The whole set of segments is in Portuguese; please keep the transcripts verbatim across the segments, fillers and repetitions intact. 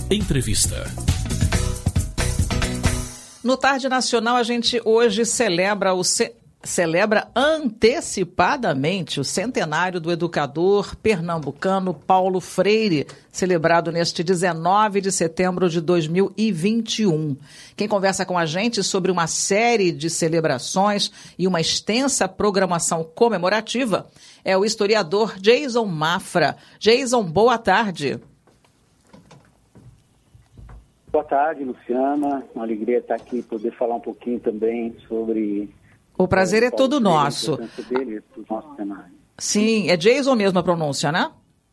Entrevista. No Tarde Nacional, a gente hoje celebra o ce... celebra antecipadamente o centenário do educador pernambucano Paulo Freire, celebrado neste dezenove de setembro de dois mil e vinte e um. Quem conversa com a gente sobre uma série de celebrações e uma extensa programação comemorativa é o historiador Jason Mafra. Jason, boa tarde. Boa tarde, Luciana. Uma alegria estar aqui e poder falar um pouquinho também sobre... O prazer é todo nosso. Dele, nosso cenário. Sim, é Jason mesmo a pronúncia, né?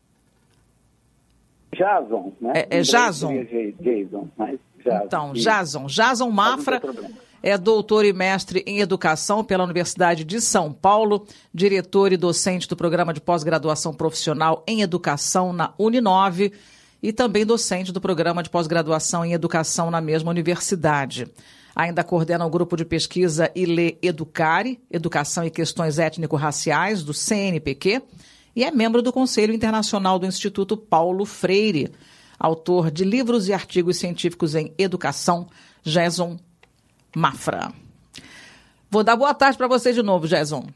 Jason, né? É, é Jason. Jason, mas Jason. Então, Jason. Jason Mafra é doutor e mestre em educação pela Universidade de São Paulo, diretor e docente do programa de pós-graduação profissional em educação na Uninove e também docente do programa de pós-graduação em educação na mesma universidade. Ainda coordena o grupo de pesquisa I L E Educare, Educação e Questões Étnico-Raciais, do C N P Q, e é membro do Conselho Internacional do Instituto Paulo Freire. Autor de livros e artigos científicos em educação, Jason Mafra. Vou dar boa tarde para você de novo, Jason.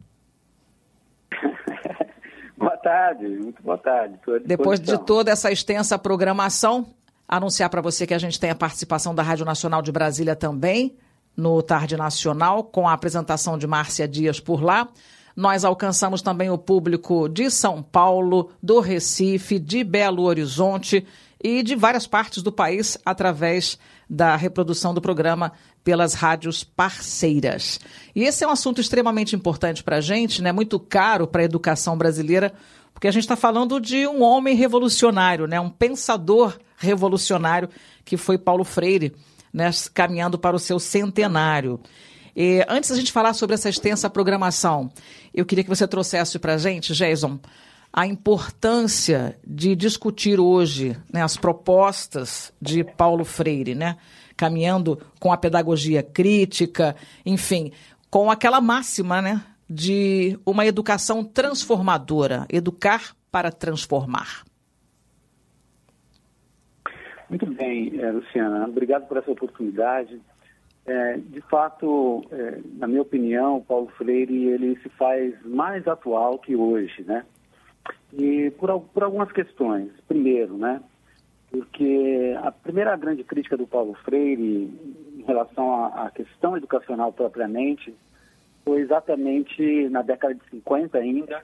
Boa tarde, muito boa tarde. Depois de toda essa extensa programação, anunciar para você que a gente tem a participação da Rádio Nacional de Brasília também, no Tarde Nacional, com a apresentação de Márcia Dias por lá. Nós alcançamos também o público de São Paulo, do Recife, de Belo Horizonte e de várias partes do país através da reprodução do programa pelas rádios parceiras. E esse é um assunto extremamente importante para a gente, né? Muito caro para a educação brasileira, porque a gente está falando de um homem revolucionário, né? Um pensador revolucionário que foi Paulo Freire, né? Caminhando para o seu centenário. E antes da gente falar sobre essa extensa programação, eu queria que você trouxesse para a gente, Jason, a importância de discutir hoje, né, as propostas de Paulo Freire, né, caminhando com a pedagogia crítica, enfim, com aquela máxima, né, de uma educação transformadora, educar para transformar. Muito bem, Luciana, obrigado por essa oportunidade. É, de fato, é, na minha opinião, o Paulo Freire ele se faz mais atual que hoje, né? E por, por algumas questões. Primeiro, né? Porque a primeira grande crítica do Paulo Freire em relação à, à questão educacional propriamente foi exatamente na década de cinquenta ainda,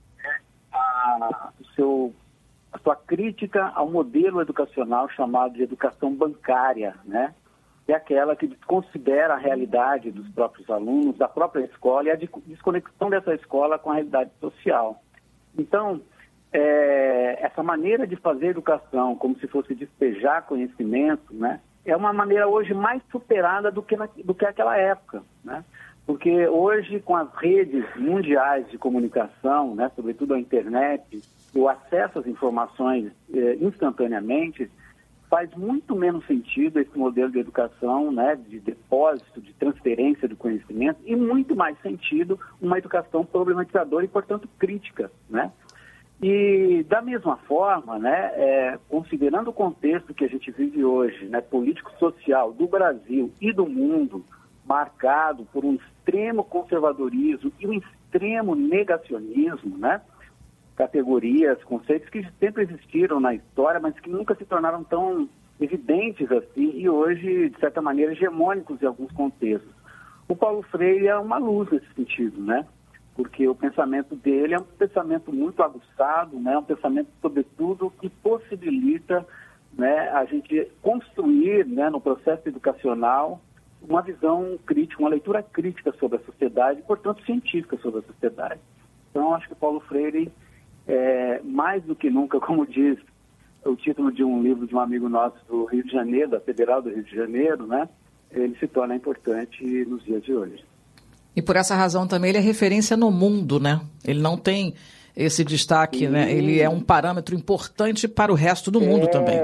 a, o seu, a sua crítica ao modelo educacional chamado de educação bancária, né? Que é aquela que desconsidera a realidade dos próprios alunos, da própria escola e a desconexão dessa escola com a realidade social. Então, é, essa maneira de fazer educação como se fosse despejar conhecimento, né, é uma maneira hoje mais superada do que, na, do que aquela época, né? Porque hoje, com as redes mundiais de comunicação, né, sobretudo a internet, o acesso às informações é, instantaneamente, faz muito menos sentido esse modelo de educação, né, de depósito, de transferência do conhecimento, e muito mais sentido uma educação problematizadora e, portanto, crítica, né? E, da mesma forma, né, é, considerando o contexto que a gente vive hoje, né, político-social do Brasil e do mundo, marcado por um extremo conservadorismo e um extremo negacionismo, né? Categorias, conceitos que sempre existiram na história, mas que nunca se tornaram tão evidentes assim e hoje, de certa maneira, hegemônicos em alguns contextos. O Paulo Freire é uma luz nesse sentido, né? Porque o pensamento dele é um pensamento muito aguçado, né? Um pensamento, sobretudo, que possibilita, né, a gente construir, né, no processo educacional uma visão crítica, uma leitura crítica sobre a sociedade e, portanto, científica sobre a sociedade. Então, acho que o Paulo Freire É, mais do que nunca, como diz o título de um livro de um amigo nosso do Rio de Janeiro, da Federal do Rio de Janeiro, né, ele se torna importante nos dias de hoje. E por essa razão também ele é referência no mundo, né? Ele não tem esse destaque, né? Ele é um parâmetro importante para o resto do mundo é... também.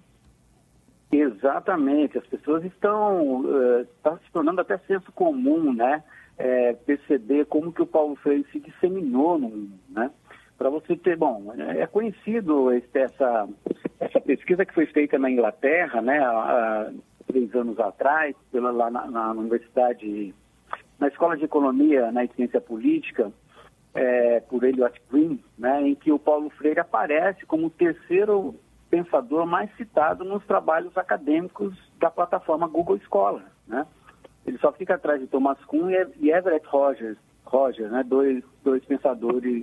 Exatamente. As pessoas estão uh, tá se tornando até senso comum, né? É, perceber como que o Paulo Freire se disseminou no mundo, né? Para você ter, bom, é conhecido essa, essa pesquisa que foi feita na Inglaterra, né, há, há três anos atrás, pela, lá na, na universidade, na Escola de Economia, na Ciência Política, é, por Elliot Green, né, em que o Paulo Freire aparece como o terceiro pensador mais citado nos trabalhos acadêmicos da plataforma Google Scholar, né? Ele só fica atrás de Thomas Kuhn e Everett Rogers, Rogers, né, dois, dois pensadores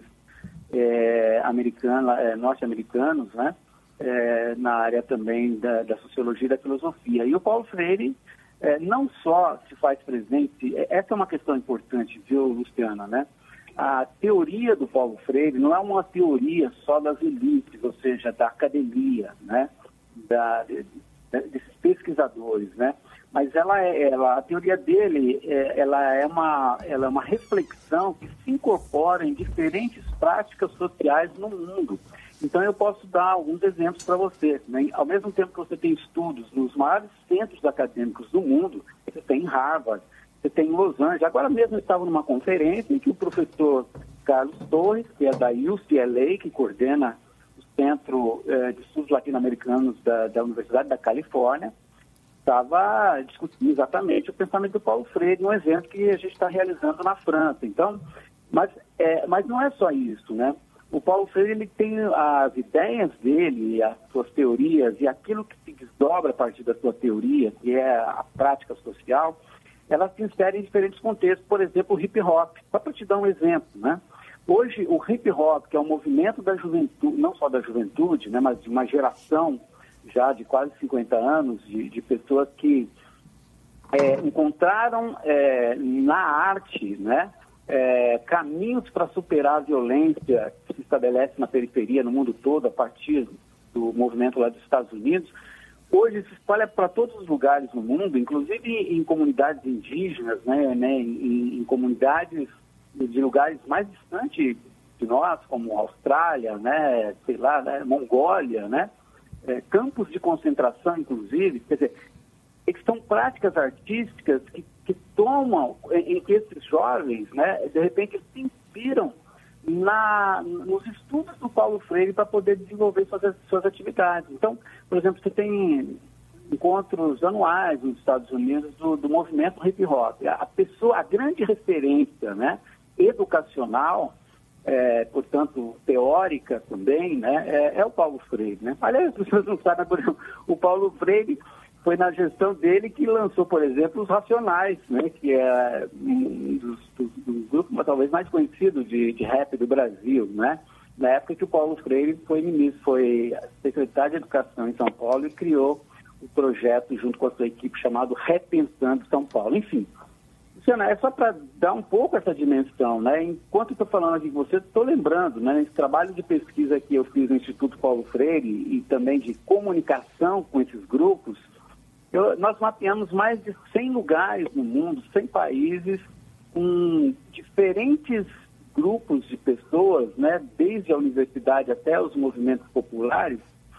é, americanos, é, norte-americanos, né, é, na área também da, da sociologia e da filosofia. E o Paulo Freire é, não só se faz presente, essa é uma questão importante, viu, Luciana, né? A teoria do Paulo Freire não é uma teoria só das elites, ou seja, da academia, né, da, de, desses pesquisadores, né? Mas ela é, ela, a teoria dele, é, ela, é uma, ela é uma reflexão que se incorpora em diferentes práticas sociais no mundo. Então, eu posso dar alguns exemplos para você, né? Ao mesmo tempo que você tem estudos nos maiores centros acadêmicos do mundo, você tem em Harvard, você tem em Los Angeles. Agora mesmo eu estava numa conferência em que o professor Carlos Torres, que é da U C L A, que coordena o Centro eh, de Estudos Latino-Americanos da, da Universidade da Califórnia, estava discutindo exatamente o pensamento do Paulo Freire num evento que a gente está realizando na França. Então, mas, é, mas não é só isso, né? O Paulo Freire, ele tem as ideias dele, as suas teorias e aquilo que se desdobra a partir da sua teoria, que é a prática social, elas se inserem em diferentes contextos. Por exemplo, o hip hop. Só para te dar um exemplo, né? Hoje, o hip hop, que é um movimento da juventude, não só da juventude, né, mas de uma geração já de quase cinquenta anos, de, de pessoas que é, encontraram é, na arte, né, é, caminhos para superar a violência que se estabelece na periferia, no mundo todo, a partir do movimento lá dos Estados Unidos. Hoje se espalha para todos os lugares no mundo, inclusive em comunidades indígenas, né, né, em, em comunidades de lugares mais distantes de nós, como Austrália, né, sei lá, né, Mongólia, né, é, campos de concentração, inclusive. Quer dizer, são práticas artísticas que, que tomam, em, em que esses jovens, né, de repente, se inspiram na, nos estudos do Paulo Freire para poder desenvolver suas, suas atividades. Então, por exemplo, você tem encontros anuais nos Estados Unidos do, do movimento hip hop. A pessoa, a grande referência, né, educacional, é, portanto, teórica também, né, é, é o Paulo Freire, né? Aliás, as pessoas não sabem, por exemplo, o Paulo Freire foi na gestão dele que lançou, por exemplo, os Racionais, né, que é um dos, dos, dos grupos talvez mais conhecidos de, de rap do Brasil, né? Na época que o Paulo Freire foi ministro, foi secretário de Educação em São Paulo e criou o projeto junto com a sua equipe chamado Repensando São Paulo. Enfim, Luciana, é só para dar um pouco essa dimensão, né? Enquanto eu estou falando aqui com você, estou lembrando, né, esse trabalho de pesquisa que eu fiz no Instituto Paulo Freire e também de comunicação com esses grupos. Eu, nós mapeamos mais de cem lugares no mundo, cem países, com diferentes grupos de pessoas, né, desde a universidade até os movimentos populares,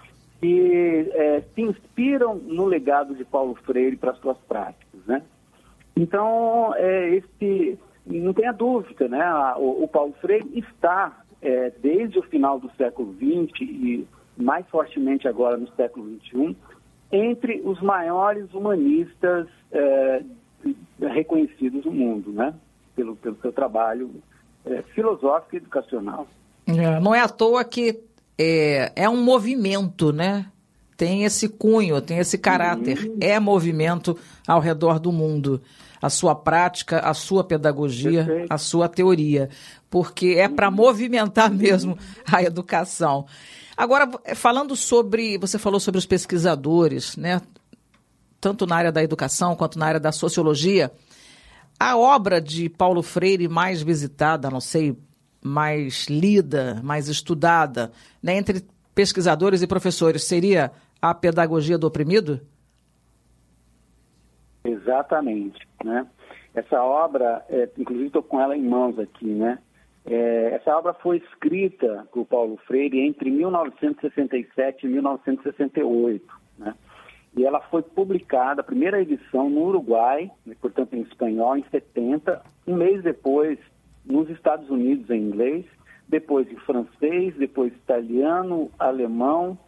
que é, se inspiram no legado de Paulo Freire para suas práticas, né? Então, é, esse, não tenha dúvida, né, a, o, o Paulo Freire está, é, desde o final do século vinte e mais fortemente agora no século vinte e um, entre os maiores humanistas é, reconhecidos no mundo, né? Pelo, pelo seu trabalho é, filosófico e educacional. É, não é à toa que é, é um movimento, né? Tem esse cunho, tem esse caráter. Uhum. É movimento ao redor do mundo. A sua prática, a sua pedagogia, Perfeito. A sua teoria. Porque é para movimentar mesmo a educação. Agora, falando sobre, você falou sobre os pesquisadores, né? Tanto na área da educação quanto na área da sociologia. A obra de Paulo Freire mais visitada, não sei, mais lida, mais estudada, né, entre pesquisadores e professores, seria A Pedagogia do Oprimido? Exatamente, né? Essa obra, é, inclusive estou com ela em mãos aqui, né? É, essa obra foi escrita por Paulo Freire entre mil novecentos e sessenta e sete e mil novecentos e sessenta e oito, né? E ela foi publicada, a primeira edição, no Uruguai, né, portanto em espanhol, em setenta, um mês depois nos Estados Unidos em inglês, depois em francês, depois italiano, alemão,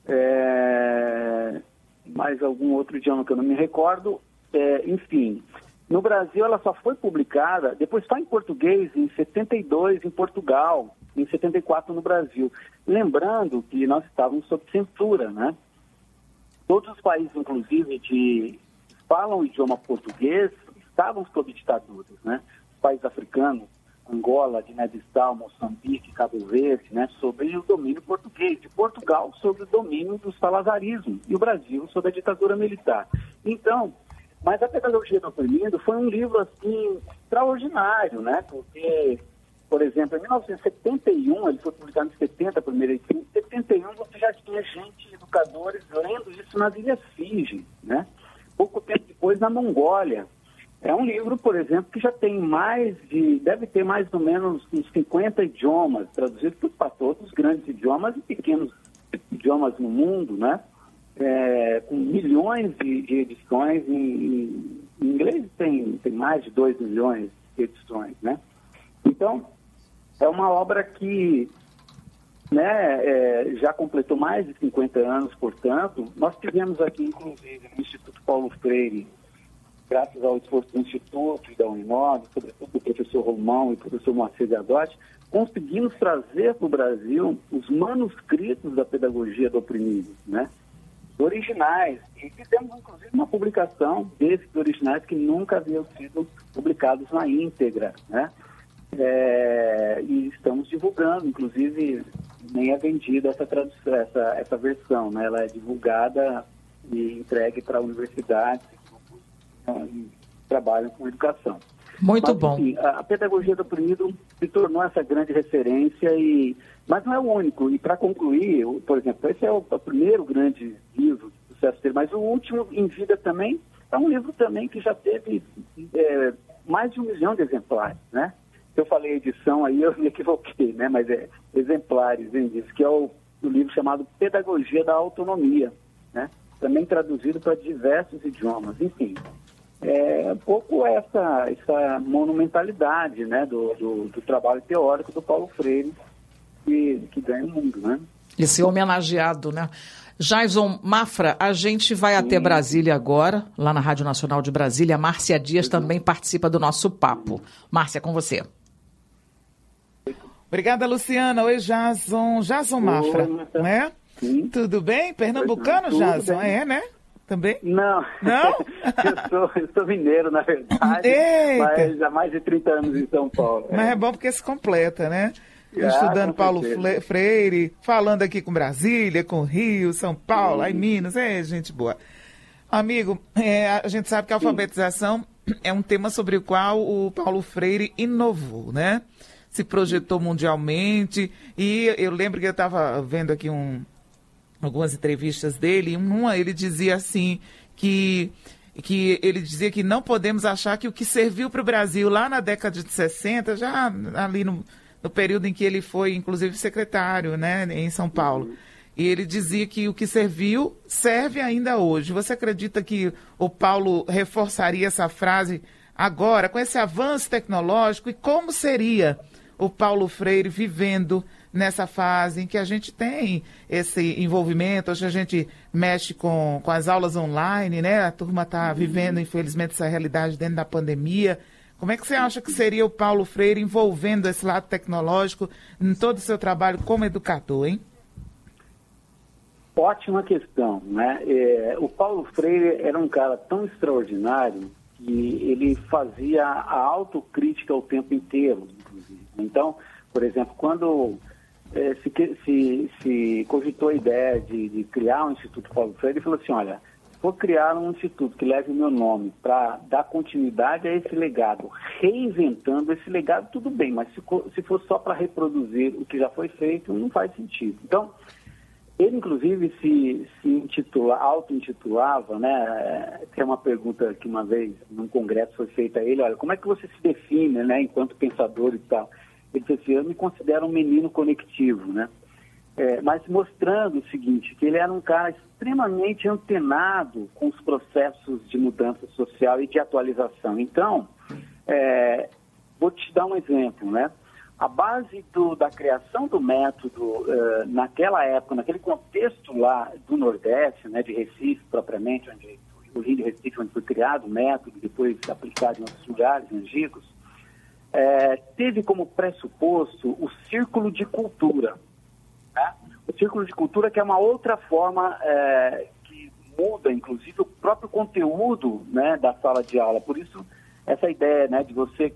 é, mais algum outro idioma que eu não me recordo, é, enfim. No Brasil ela só foi publicada, depois só em português, em setenta e dois em Portugal, em setenta e quatro no Brasil. Lembrando que nós estávamos sob censura, né? Todos os países, inclusive, que falam o idioma português, estavam sob ditaduras, né? Os países africanos, Angola, Guiné-Bissau, Moçambique, Cabo Verde, né? Sob o domínio português. De Portugal, sob o domínio do salazarismo. E o Brasil, sob a ditadura militar. Então, mas a Pedagogia do Oprimido foi um livro, assim, extraordinário, né? Porque, por exemplo, em mil novecentos e setenta e um, ele foi publicado em setenta, a primeira edição, em setenta e um você já tinha gente, educadores, lendo isso nas Ilhas Fiji, né? Pouco tempo depois, na Mongólia. É um livro, por exemplo, que já tem mais de, deve ter mais ou menos uns cinquenta idiomas, traduzido para todos os grandes idiomas e pequenos idiomas no mundo, né? É, com milhões de, de edições, em, em inglês tem, tem mais de dois milhões de edições, né? Então, é uma obra que, né, é, já completou mais de cinquenta anos, portanto. Nós tivemos aqui, inclusive, no Instituto Paulo Freire, graças ao esforço do Instituto e da Uninove, sobretudo do professor Romão e do professor Moacir Gadotti, conseguimos trazer para o Brasil os manuscritos da Pedagogia do Oprimido, né? Originais, e fizemos inclusive uma publicação desses originais que nunca haviam sido publicados na íntegra, né? É, e estamos divulgando, inclusive nem é vendida essa tradução, essa, essa versão, né? Ela é divulgada e entregue para universidades que trabalham com educação. Muito mas, bom. Enfim, a, a Pedagogia do Oprimido se tornou essa grande referência, e, mas não é o único. E para concluir, por exemplo, esse é o, o primeiro grande livro de sucesso dele, mas o último, Em Vida, também é um livro também que já teve é, mais de um milhão de exemplares, né? Se eu falei edição aí, eu me equivoquei, né? Mas é exemplares, hein, disso, que é o, o livro chamado Pedagogia da Autonomia, né? Também traduzido para diversos idiomas, enfim. É um pouco essa, essa monumentalidade, né, do, do, do trabalho teórico do Paulo Freire, que, que ganha o mundo, né? Esse homenageado, né? Jason Mafra, a gente vai Sim. até Brasília agora, lá na Rádio Nacional de Brasília. A Márcia Dias Sim. também participa do nosso papo. Márcia, com você. Obrigada, Luciana. Oi, Jason. Jason Mafra, Oi, né? Sim. Tudo bem? Pernambucano, Tudo Jason? bem. É, né? Também? Não. Não? eu, sou, eu sou mineiro, na verdade. Eita. Mas há mais de trinta anos em São Paulo. Mas é, é bom porque se completa, né? Ah, estudando Paulo Freire, falando aqui com Brasília, com Rio, São Paulo, aí Minas, é gente boa. Amigo, é, a gente sabe que a alfabetização Sim. é um tema sobre o qual o Paulo Freire inovou, né? Se projetou mundialmente, e eu lembro que eu estava vendo aqui um, algumas entrevistas dele, e uma ele dizia assim, que, que ele dizia que não podemos achar que o que serviu para o Brasil lá na década de sessenta, já ali no, no período em que ele foi, inclusive, secretário, né, em São Paulo, uhum. e ele dizia que o que serviu, serve ainda hoje. Você acredita que o Paulo reforçaria essa frase agora, com esse avanço tecnológico, e como seria o Paulo Freire vivendo nessa fase em que a gente tem esse envolvimento, hoje a gente mexe com, com as aulas online, né? A turma está vivendo, infelizmente, essa realidade dentro da pandemia. Como é que você acha que seria o Paulo Freire envolvendo esse lado tecnológico em todo o seu trabalho como educador, hein? Ótima questão, né? É, o Paulo Freire era um cara tão extraordinário que ele fazia a autocrítica o tempo inteiro, inclusive. Então, por exemplo, quando eh, se, se, se cogitou a ideia de, de criar um Instituto Paulo Freire, ele falou assim, olha, se for criar um instituto que leve o meu nome para dar continuidade a esse legado, reinventando esse legado, tudo bem, mas se, se for só para reproduzir o que já foi feito, não faz sentido. Então, ele, inclusive, se, se intitula, auto-intitulava, né? Tem uma pergunta que uma vez, num congresso, foi feita a ele, olha, como é que você se define, né, enquanto pensador e tal? Ele disse assim, eu me considero um menino conectivo, né? É, mas mostrando o seguinte, que ele era um cara extremamente antenado com os processos de mudança social e de atualização. Então, é, vou te dar um exemplo, né? a base do, da criação do método uh, naquela época, naquele contexto lá do Nordeste, né, de Recife propriamente, onde o Rio de Recife, onde foi criado o método, depois aplicado em outros lugares antigos, é, teve como pressuposto o círculo de cultura. Né? O círculo de cultura, que é uma outra forma é, que muda, inclusive, o próprio conteúdo, né, da sala de aula. Por isso, essa ideia, né, de você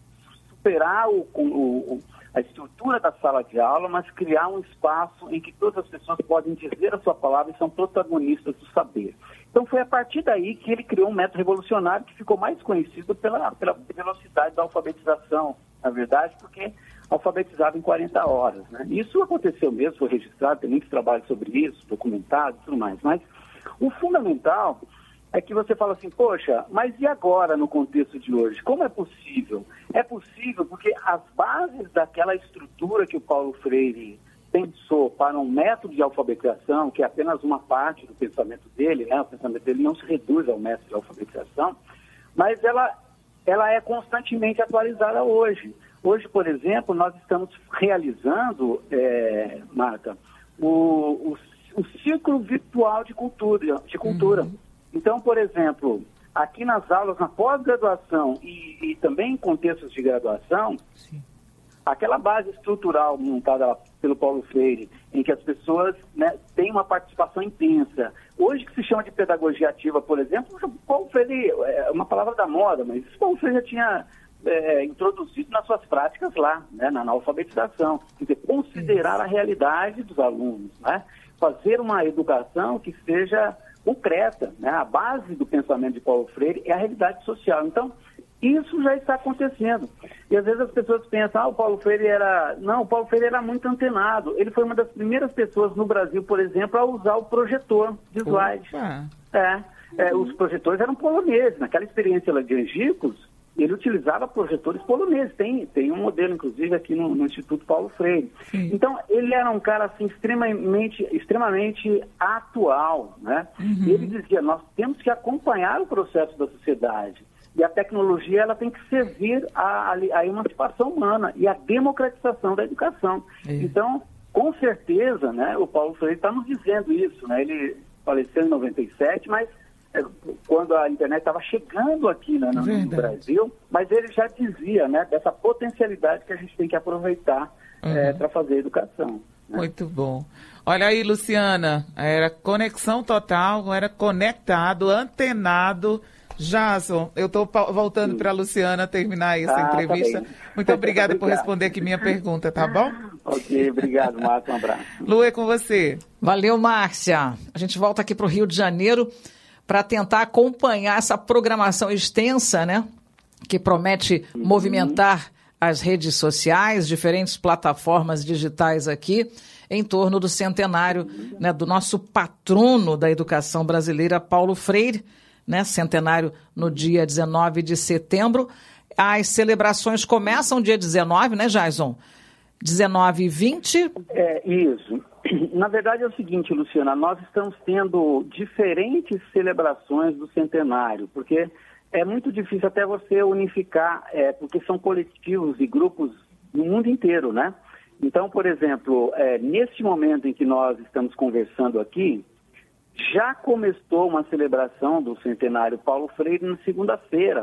superar o, o, a estrutura da sala de aula, mas criar um espaço em que todas as pessoas podem dizer a sua palavra e são protagonistas do saber. Então foi a partir daí que ele criou um método revolucionário que ficou mais conhecido pela, pela velocidade da alfabetização, na verdade, porque alfabetizava em quarenta horas. Né? Isso aconteceu mesmo, foi registrado, tem muitos trabalhos sobre isso, documentado e tudo mais. Mas o fundamental é que você fala assim, poxa, mas e agora no contexto de hoje? Como é possível? É possível porque as bases daquela estrutura que o Paulo Freire pensou para um método de alfabetização, que é apenas uma parte do pensamento dele, né? O pensamento dele não se reduz ao método de alfabetização, mas ela, ela é constantemente atualizada hoje. Hoje, por exemplo, nós estamos realizando, é, Marta, o, o, o círculo virtual de cultura. De cultura. Uhum. Então, por exemplo, aqui nas aulas, na pós-graduação e, e também em contextos de graduação, sim, aquela base estrutural montada pelo Paulo Freire, em que as pessoas, né, têm uma participação intensa. Hoje, que se chama de pedagogia ativa, por exemplo, o Paulo Freire, é uma palavra da moda, mas o Paulo Freire já tinha é, introduzido nas suas práticas lá, né, na, na alfabetização. Quer dizer, considerar a realidade dos alunos, né? Fazer uma educação que seja concreta, né? A base do pensamento de Paulo Freire é a realidade social. Então, isso já está acontecendo. E às vezes as pessoas pensam, ah, o Paulo Freire era... Não, o Paulo Freire era muito antenado. Ele foi uma das primeiras pessoas no Brasil, por exemplo, a usar o projetor de slide. É, é, os projetores eram poloneses. Naquela experiência lá de Angicos, ele utilizava projetores poloneses. Tem, tem um modelo, inclusive, aqui no, no Instituto Paulo Freire. Sim. Então, ele era um cara assim, extremamente, extremamente atual, né? Uhum. Ele dizia, nós temos que acompanhar o processo da sociedade. E a tecnologia, ela tem que servir à, à emancipação humana e à democratização da educação. É. Então, com certeza, né, o Paulo Freire está nos dizendo isso, né? Ele faleceu em noventa e sete, mas é, quando a internet estava chegando aqui, né, no, no Brasil, mas ele já dizia, né, dessa potencialidade que a gente tem que aproveitar, uhum, é, para fazer educação. Né? Muito bom. Olha aí, Luciana, era conexão total, era conectado, antenado. Jason, eu estou voltando para a Luciana terminar essa ah, entrevista. Tá Muito obrigada por responder aqui minha pergunta, tá bom? Ok, obrigado, Márcia, um abraço. Lu, é com você. Valeu, Márcia. A gente volta aqui para o Rio de Janeiro para tentar acompanhar essa programação extensa, né? Que promete uhum. movimentar as redes sociais, diferentes plataformas digitais aqui, em torno do centenário, né, do nosso patrono da educação brasileira, Paulo Freire, né, centenário no dia dezenove de setembro. As celebrações começam dia dezenove, né, Jason? dezenove e vinte? É, isso. Na verdade é o seguinte, Luciana, nós estamos tendo diferentes celebrações do centenário, porque é muito difícil até você unificar, é, porque são coletivos e grupos no mundo inteiro, né? Então, por exemplo, é, neste momento em que nós estamos conversando aqui, já começou uma celebração do centenário Paulo Freire na segunda-feira,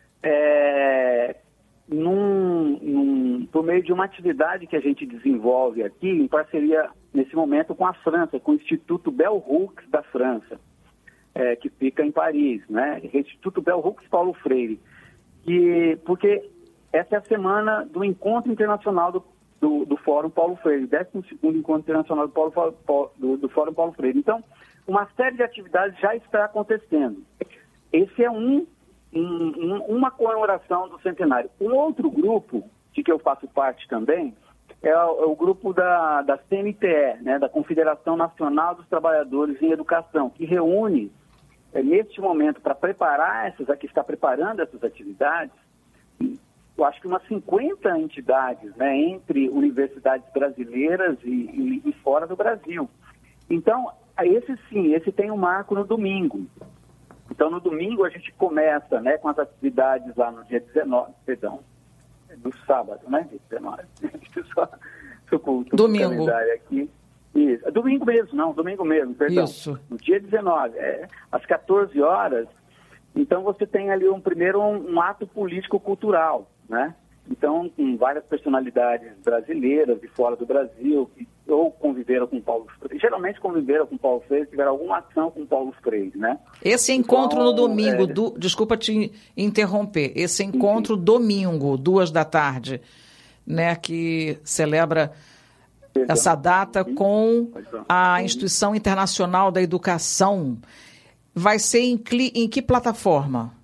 é, num, num, por meio de uma atividade que a gente desenvolve aqui, em parceria, nesse momento, com a França, com o Instituto Bell Hooks da França, é, que fica em Paris, né? Instituto Bell Hooks Paulo Freire. Que, porque essa é a semana do Encontro Internacional do, do, do Fórum Paulo Freire, décimo segundo Encontro Internacional do, Paulo, do, do Fórum Paulo Freire. Então, uma série de atividades já está acontecendo. Esse é um, um, uma comemoração do centenário. Um outro grupo, de que eu faço parte também, é o, é o grupo da, da C N T E, né, da Confederação Nacional dos Trabalhadores em Educação, que reúne, é, neste momento, para preparar essas, que está preparando essas atividades, eu acho que umas cinquenta entidades, né, entre universidades brasileiras e, e, e fora do Brasil. Então, esse sim, esse tem um marco no domingo. Então, no domingo a gente começa, né, com as atividades lá no dia dezenove, perdão, no sábado, né? Dia dezenove. Só, só com, com domingo. Aqui. Isso. Domingo mesmo, não, domingo mesmo, perdão. Isso. No dia dezenove, é, às quatorze horas. Então você tem ali um primeiro um, um ato político-cultural, né? Então, com várias personalidades brasileiras de fora do Brasil, que ou conviveram com Paulo Freire, geralmente conviveram com Paulo Freire, tiveram alguma ação com Paulo Freire, né? Esse encontro então, no domingo, é... do, desculpa te interromper, esse encontro Sim. domingo, duas da tarde, né, que celebra Perdão. essa data Sim. com a Instituição Internacional da Educação, vai ser em, em que plataforma?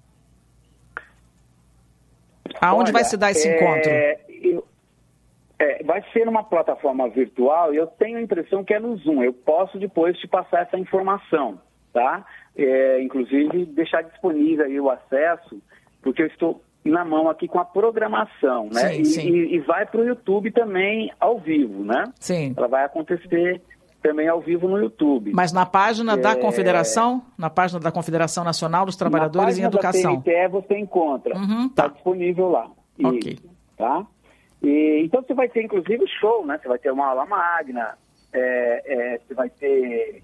Aonde Olha, vai se dar esse é, encontro? Eu, é, vai ser numa plataforma virtual e eu tenho a impressão que é no Zoom. Eu posso depois te passar essa informação, tá? É, inclusive, deixar disponível aí o acesso, porque eu estou na mão aqui com a programação, né? Sim, e, sim. E, e vai para o YouTube também ao vivo, né? Sim. Ela vai acontecer também ao vivo no YouTube. Mas na página da é... Confederação, na página da Confederação Nacional dos Trabalhadores em Educação. Na página da T N T E você encontra, está uhum, tá. disponível lá. Ok. Isso, tá? E, então você vai ter inclusive show, né? Você vai ter uma aula magna, é, é, você vai ter...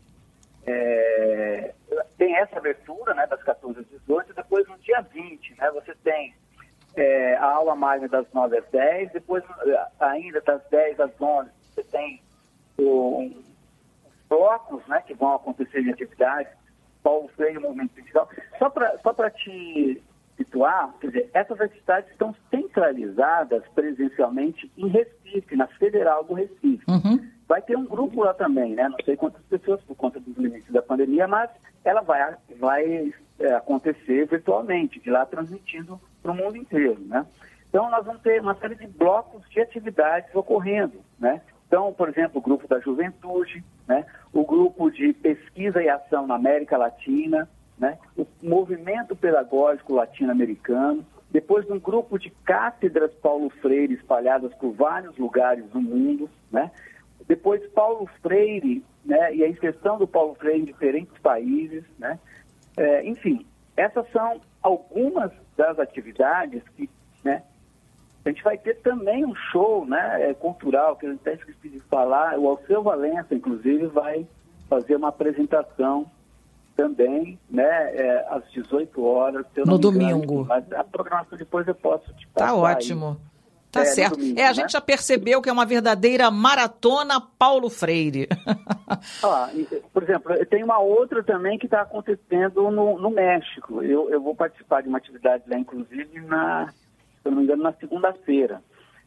É, tem essa abertura, né, das quatorze às dezoito, e depois no dia vinte, né, você tem é, a aula magna das nove às dez, depois ainda das dez às onze você tem o... blocos, né, que vão acontecer em atividades, Paulo Freire, Movimento Sindical. Só para só para te situar, quer dizer, essas atividades estão centralizadas presencialmente em Recife, na Federal do Recife. Uhum. Vai ter um grupo lá também, né, não sei quantas pessoas por conta dos limites da pandemia, mas ela vai, vai é, acontecer virtualmente, de lá transmitindo para o mundo inteiro, né. Então, nós vamos ter uma série de blocos de atividades ocorrendo, né. Então, por exemplo, o grupo da juventude, né? O grupo de pesquisa e ação na América Latina, né? O movimento pedagógico latino-americano, depois um grupo de cátedras Paulo Freire espalhadas por vários lugares do mundo, né? Depois Paulo Freire, né? E a inserção do Paulo Freire em diferentes países, né? É, enfim, essas são algumas das atividades que, né? A gente vai ter também um show, né, cultural, que eu até esqueci de falar. O Alceu Valença, inclusive, vai fazer uma apresentação também, né, é, às dezoito horas. No domingo. Engano, mas a programação depois eu posso te passar. Tá ótimo. Aí. Tá é, certo. Domingo, é, a né? gente já percebeu que é uma verdadeira maratona Paulo Freire. Ah, por exemplo, tem uma outra também que está acontecendo no, no México. Eu, eu vou participar de uma atividade lá, inclusive, na... se eu não me engano, na segunda-feira,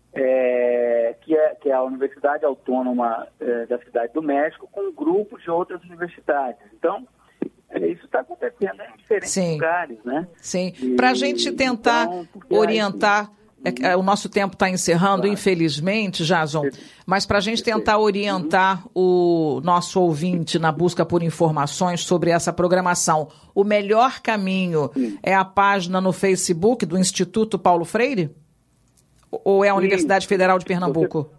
é, que, é, que é a Universidade Autônoma é, da Cidade do México, com um grupo de outras universidades. Então, é, isso está acontecendo em diferentes Sim. lugares, né? Sim. Para a gente tentar então, orientar... É, é, o nosso tempo está encerrando, claro. Infelizmente, Jason, mas para a gente tentar orientar uhum. o nosso ouvinte na busca por informações sobre essa programação, o melhor caminho Sim. é a página no Facebook do Instituto Paulo Freire? Ou é a Universidade Sim. Federal de Pernambuco?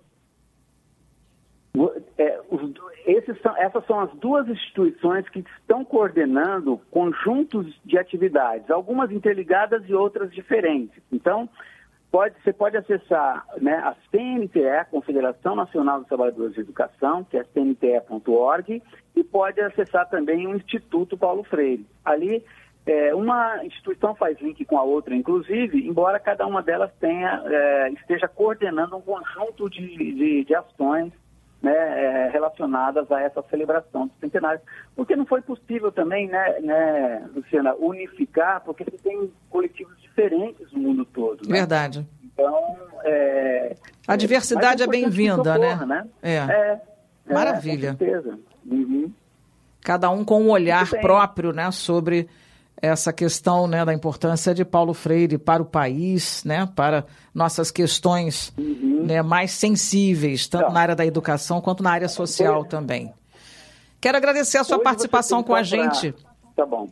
Você... É, os, esses são, essas são as duas instituições que estão coordenando conjuntos de atividades, algumas interligadas e outras diferentes. Então, Pode, você pode acessar, né, a C N T E, a Confederação Nacional dos Trabalhadores de Educação, que é c n t e ponto org, e pode acessar também o Instituto Paulo Freire. Ali, é, uma instituição faz link com a outra, inclusive, embora cada uma delas tenha, é, esteja coordenando um conjunto de, de, de ações, né, é, relacionadas a essa celebração do centenário. Porque não foi possível também, né, né, Luciana, unificar, porque você tem coletivos diferentes no mundo todo. Né? Verdade. Então, é, a diversidade é, é bem-vinda, né? né? É. é. Maravilha. É, com certeza. Uhum. Cada um com um olhar próprio, né, sobre essa questão, né, da importância de Paulo Freire para o país, né, para nossas questões uhum. né, mais sensíveis, tanto então, na área da educação quanto na área social foi. também. Quero agradecer a sua Hoje participação com a gente. Pra... Tá bom.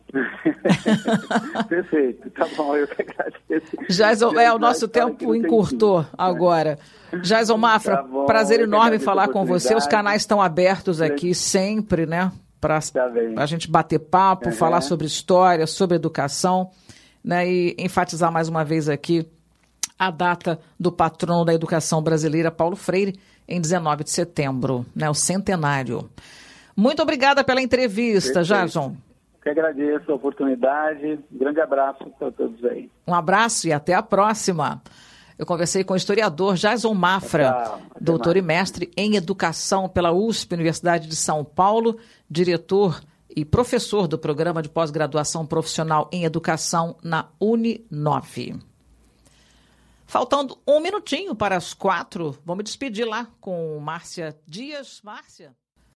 Perfeito, tá bom, eu que agradeço. Jason, é, o nosso tempo encurtou agora. Jason Mafra, tá bom, prazer enorme falar com você. Os canais estão abertos aqui sempre, né? Para tá a gente bater papo, uhum. falar sobre história, sobre educação, né, e enfatizar mais uma vez aqui a data do patrono da educação brasileira, Paulo Freire, em dezenove de setembro, né, o centenário. Muito obrigada pela entrevista, Jason. Eu que agradeço a oportunidade. Um grande abraço para todos aí. Um abraço e até a próxima. Eu conversei com o historiador Jason Mafra, até, até doutor mais. E mestre em educação pela U S P, Universidade de São Paulo, diretor e professor do programa de pós-graduação profissional em educação na Uninove. Faltando um minutinho para as quatro, vou me despedir lá com Márcia Dias. Márcia.